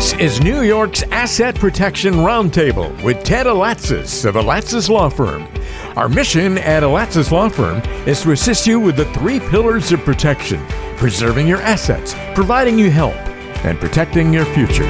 This is New York's Asset Protection Roundtable with Ted Alatsis of Alatsis Law Firm. Our mission at Alatsis Law Firm is to assist you with the 3 pillars of protection: preserving your assets, providing you help, and protecting your future.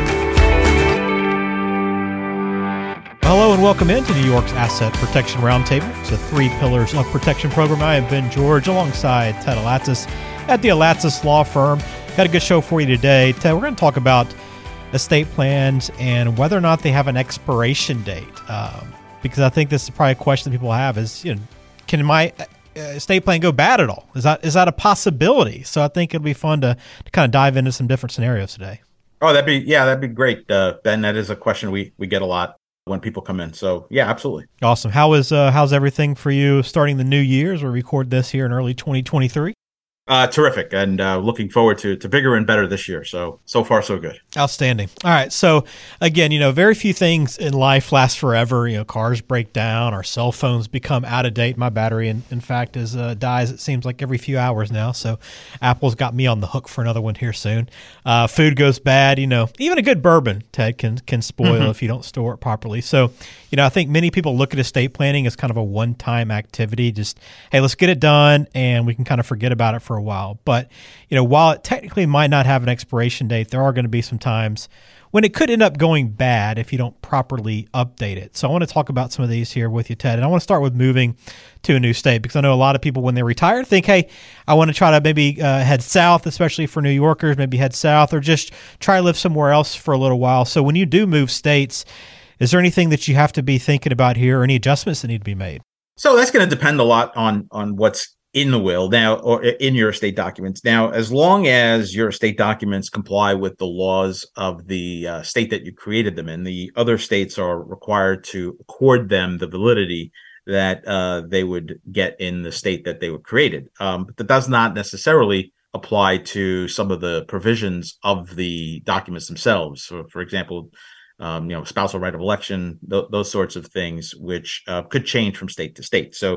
Hello and welcome into New York's Asset Protection Roundtable. It's the 3 pillars of protection program. I am Ben George alongside Ted Alatsis at the Alatsis Law Firm. Got a good show for you today. Ted, we're going to talk about estate plans and whether or not they have an expiration date. Because I think this is probably a question that people have is, can my estate plan go bad at all? Is that a possibility? So I think it'll be fun to kind of dive into some different scenarios today. Oh, that'd be great, Ben. That is a question we get a lot when people come in. So yeah, absolutely. Awesome. How's everything for you starting the new year as we record this here in early 2023? Terrific, and looking forward to bigger and better this year. So far, so good. Outstanding. All right. So again, very few things in life last forever. Cars break down, our cell phones become out of date. My battery, in fact, dies. It seems like every few hours now. So Apple's got me on the hook for another one here soon. Food goes bad. Even a good bourbon, Ted, can spoil if you don't store it properly. So, I think many people look at estate planning as kind of a one-time activity. Just, hey, let's get it done, and we can kind of forget about it for a while. But, while it technically might not have an expiration date, there are going to be some times when it could end up going bad if you don't properly update it. So I want to talk about some of these here with you, Ted. And I want to start with moving to a new state, because I know a lot of people when they retire think, hey, I want to try to maybe head south, especially for New Yorkers, maybe head south or just try to live somewhere else for a little while. So when you do move states, is there anything that you have to be thinking about here or any adjustments that need to be made? So that's going to depend a lot on what's in the will now or in your estate documents. Now, as long as your estate documents comply with the laws of the state that you created them in, the other states are required to accord them the validity that they would get in the state that they were created. But that does not necessarily apply to some of the provisions of the documents themselves. So, for example, spousal right of election, those sorts of things, which could change from state to state. So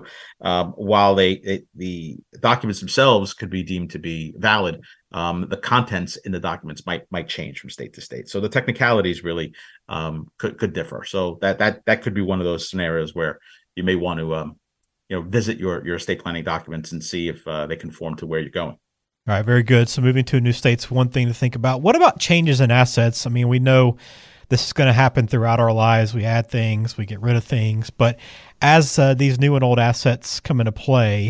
while the documents themselves could be deemed to be valid, the contents in the documents might change from state to state. So the technicalities really could differ. So that could be one of those scenarios where you may want to visit your estate planning documents and see if they conform to where you're going. All right, very good. So moving to a new state's one thing to think about. What about changes in assets? I mean, we know this is going to happen throughout our lives. We add things, we get rid of things. But as these new and old assets come into play,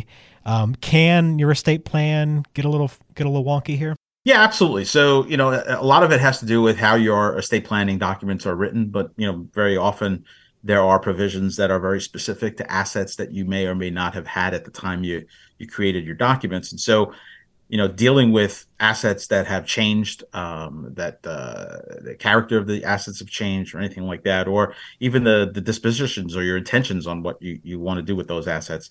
can your estate plan get a little wonky here? Yeah, absolutely. So, a lot of it has to do with how your estate planning documents are written. But, very often there are provisions that are very specific to assets that you may or may not have had at the time you created your documents. And so, dealing with assets that have changed, that the character of the assets have changed or anything like that, or even the dispositions or your intentions on what you want to do with those assets.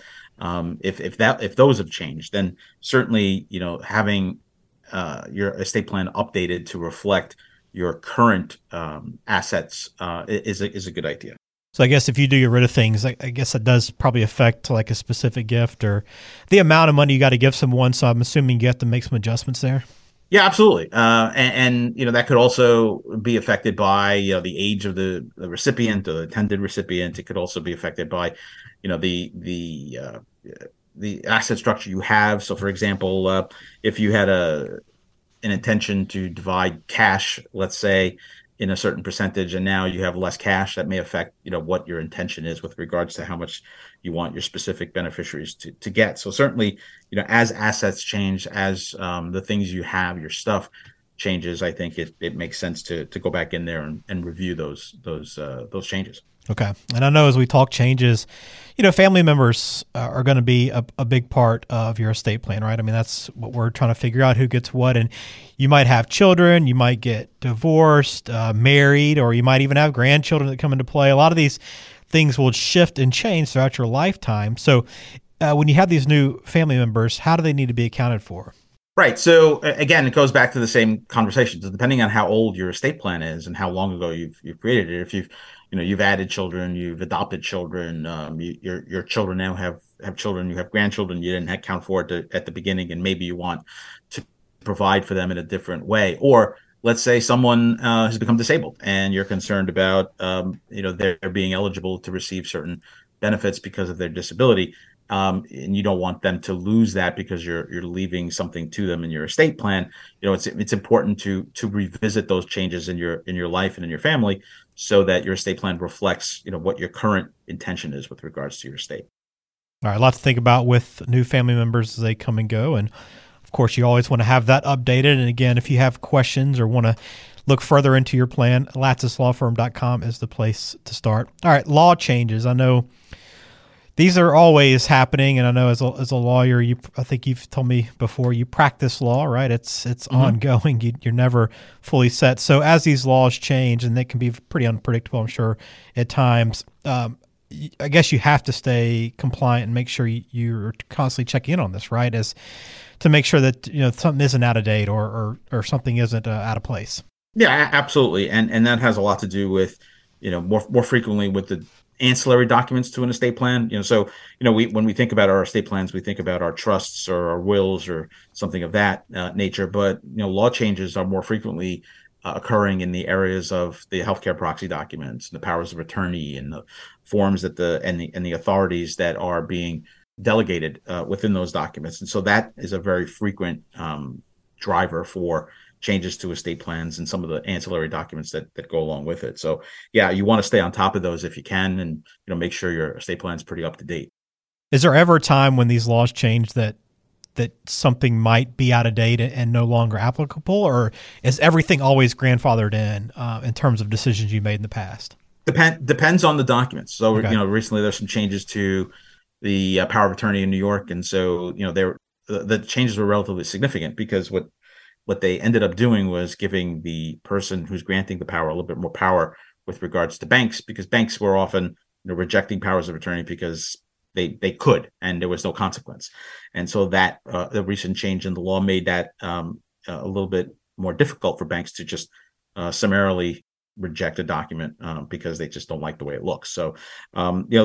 If those have changed, then certainly, having your estate plan updated to reflect your current assets is a good idea. So I guess if you do get rid of things, I guess that does probably affect like a specific gift or the amount of money you got to give someone. So I'm assuming you have to make some adjustments there. Yeah, absolutely. And that could also be affected by, the age of the recipient or the intended recipient. It could also be affected by, the asset structure you have. So for example, if you had an intention to divide cash, let's say, in a certain percentage, and now you have less cash, that may affect, what your intention is with regards to how much you want your specific beneficiaries to get. So certainly, as assets change, as the things you have, your stuff changes, I think it makes sense to go back in there and review those changes. Okay. And I know as we talk changes, family members are going to be a big part of your estate plan, right? I mean, that's what we're trying to figure out, who gets what. And you might have children, you might get divorced, married, or you might even have grandchildren that come into play. A lot of these things will shift and change throughout your lifetime. So when you have these new family members, how do they need to be accounted for? Right. So again, it goes back to the same conversation. So depending on how old your estate plan is and how long ago you've created it, if you've added children, you've adopted children, your children now have children, you have grandchildren, you didn't account for it at the beginning, and maybe you want to provide for them in a different way, or let's say someone has become disabled and you're concerned about, they're being eligible to receive certain benefits because of their disability. And you don't want them to lose that because you're leaving something to them in your estate plan. It's important to revisit those changes in your life and in your family so that your estate plan reflects, what your current intention is with regards to your estate. All right, a lot to think about with new family members as they come and go. And of course, you always want to have that updated. And again, if you have questions or want to look further into your plan, latzeslawfirm.com is the place to start. All right, law changes. I know these are always happening, and I know as a lawyer, I think you've told me before, you practice law, right? It's ongoing. You're never fully set. So as these laws change, and they can be pretty unpredictable, I'm sure, at times, I guess you have to stay compliant and make sure you're constantly checking in on this, right? As to make sure that something isn't out of date or something isn't out of place. Yeah, absolutely, and that has a lot to do with more frequently with the ancillary documents to an estate plan. When we think about our estate plans, we think about our trusts or our wills or something of that nature. But law changes are more frequently occurring in the areas of the healthcare proxy documents, the powers of attorney, and the forms that the authorities that are being delegated within those documents. And so that is a very frequent driver for changes to estate plans and some of the ancillary documents that go along with it. So yeah, you want to stay on top of those if you can, and make sure your estate plan is pretty up to date. Is there ever a time when these laws change that something might be out of date and no longer applicable, or is everything always grandfathered in terms of decisions you made in the past? Depends on the documents. So okay. Recently there's some changes to the power of attorney in New York, and so the changes were relatively significant because what they ended up doing was giving the person who's granting the power a little bit more power with regards to banks, because banks were often rejecting powers of attorney because they could, and there was no consequence. And so that the recent change in the law made that a little bit more difficult for banks to just summarily reject a document because they just don't like the way it looks. So the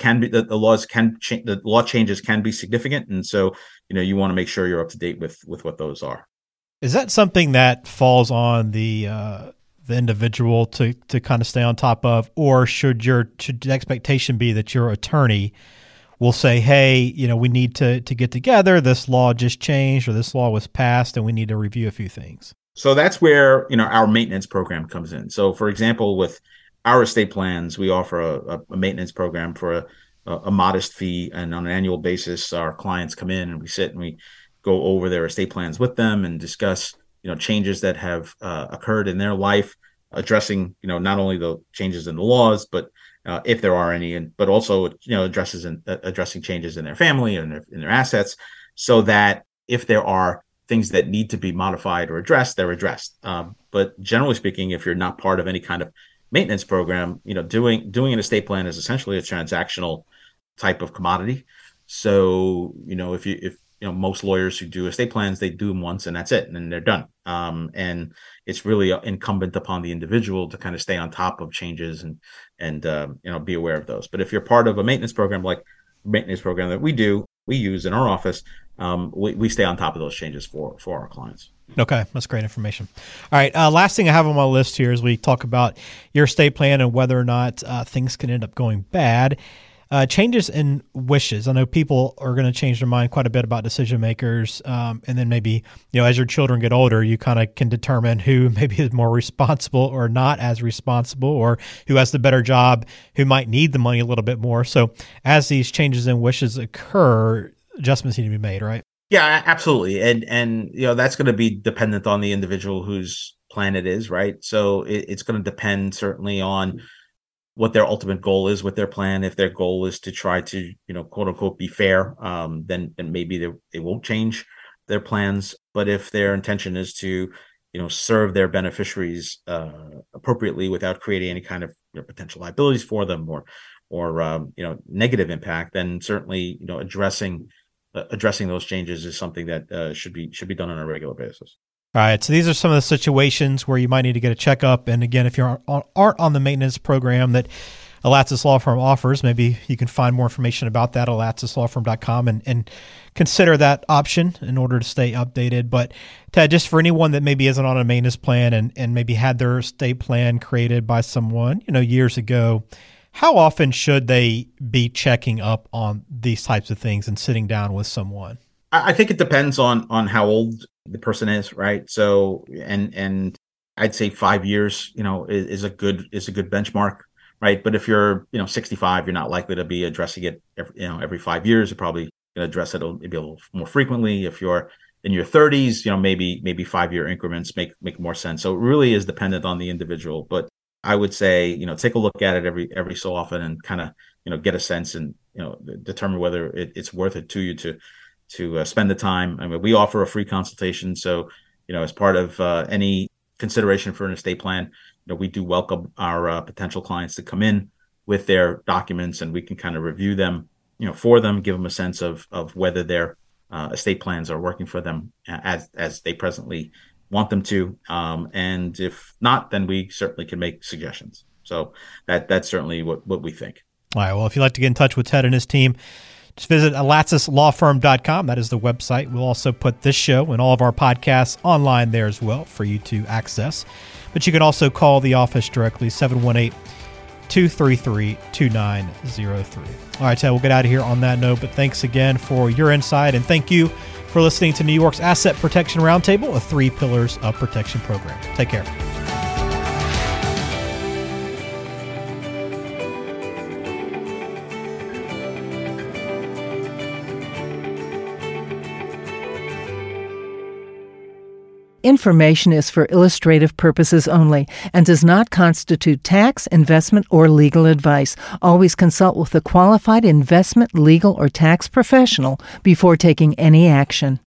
law changes can be significant, and so you want to make sure you're up to date with what those are. Is that something that falls on the individual to kind of stay on top of, or should the expectation be that your attorney will say, hey, we need to get together, this law just changed or this law was passed and we need to review a few things? So that's where our maintenance program comes in. So for example, with our estate plans, we offer a maintenance program for a modest fee, and on an annual basis, our clients come in and we sit and we go over their estate plans with them and discuss, changes that have occurred in their life, addressing, not only the changes in the laws, but if there are any, but also, addressing changes in their family and in their assets, so that if there are things that need to be modified or addressed, they're addressed. But generally speaking, if you're not part of any kind of maintenance program, doing an estate plan is essentially a transactional type of commodity. So, if most lawyers who do estate plans, they do them once and that's it, and then they're done. And it's really incumbent upon the individual to kind of stay on top of changes and be aware of those. But if you're part of a maintenance program, like the maintenance program that we use in our office, we stay on top of those changes for our clients. Okay, that's great information. All right, last thing I have on my list here is we talk about your estate plan and whether or not things can end up going bad. Changes in wishes. I know people are going to change their mind quite a bit about decision makers. And then maybe, as your children get older, you kind of can determine who maybe is more responsible or not as responsible, or who has the better job, who might need the money a little bit more. So as these changes in wishes occur, adjustments need to be made, right? Yeah, absolutely. And that's going to be dependent on the individual whose plan it is, right? So it's going to depend certainly on what their ultimate goal is with their plan. If their goal is to try to, quote unquote, be fair, then maybe they won't change their plans. But if their intention is to, serve their beneficiaries appropriately without creating any kind of potential liabilities for them or negative impact, then certainly, addressing those changes is something that should be done on a regular basis. All right, so these are some of the situations where you might need to get a checkup. And again, if you aren't on the maintenance program, that Alatzis Law Firm offers. Maybe you can find more information about that at alatzislawfirm.com and consider that option in order to stay updated. But Ted, just for anyone that maybe isn't on a maintenance plan and maybe had their estate plan created by someone, years ago, how often should they be checking up on these types of things and sitting down with someone? I think it depends on how old the person is, right? So, and I'd say 5 years, is a good benchmark, right? But if you're, 65, you're not likely to be addressing it every 5 years. You're probably going to address it maybe a little more frequently. If you're in your 30s, maybe 5-year increments make more sense. So it really is dependent on the individual. But I would say, take a look at it every so often and kind of, get a sense and, determine whether it's worth it to you to spend the time. I mean, we offer a free consultation. So, as part of any consideration for an estate plan, we do welcome our potential clients to come in with their documents, and we can kind of review them, for them, give them a sense of whether their estate plans are working for them as they presently want them to. And if not, then we certainly can make suggestions. So that's certainly what we think. All right. Well, if you'd like to get in touch with Ted and his team, just visit alatzislawfirm.com. That is the website. We'll also put this show and all of our podcasts online there as well for you to access. But you can also call the office directly, 718-233-2903. All right, Ted, we'll get out of here on that note. But thanks again for your insight, and thank you for listening to New York's Asset Protection Roundtable, a 3 Pillars of Protection program. Take care. Information is for illustrative purposes only and does not constitute tax, investment, or legal advice. Always consult with a qualified investment, legal, or tax professional before taking any action.